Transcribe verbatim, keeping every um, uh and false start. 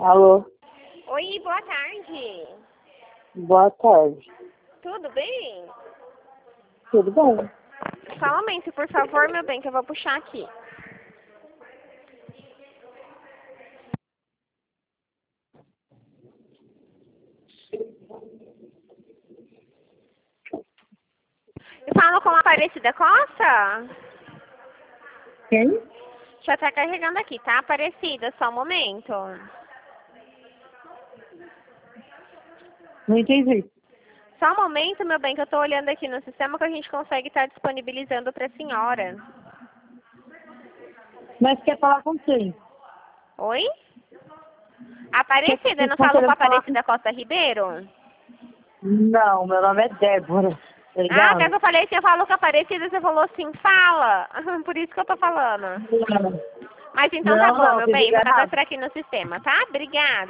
Alô, Oi, boa tarde. boa tarde. Tudo bem? Tudo bem? Só um momento, por favor, meu bem, que eu vou puxar aqui. Eu falo com a Aparecida Costa? Quem? Já tá carregando aqui, tá, Aparecida? Só um momento. Não entendi. Só um momento, meu bem, que eu tô olhando aqui no sistema que a gente consegue estar disponibilizando pra senhora. Mas quer falar com quem? Oi? Aparecida, Vocês não estão falou com a querendo falar com... Aparecida Costa Ribeiro? Não, meu nome é Débora. Tá Ah, até ligado? que eu falei que eu falo com a Aparecida, você falou assim, fala. Por isso que eu tô falando. Não, Mas então tá não, bom, não, meu vocês bem, vou ligaram estar errado. por aqui no sistema, tá? Obrigada.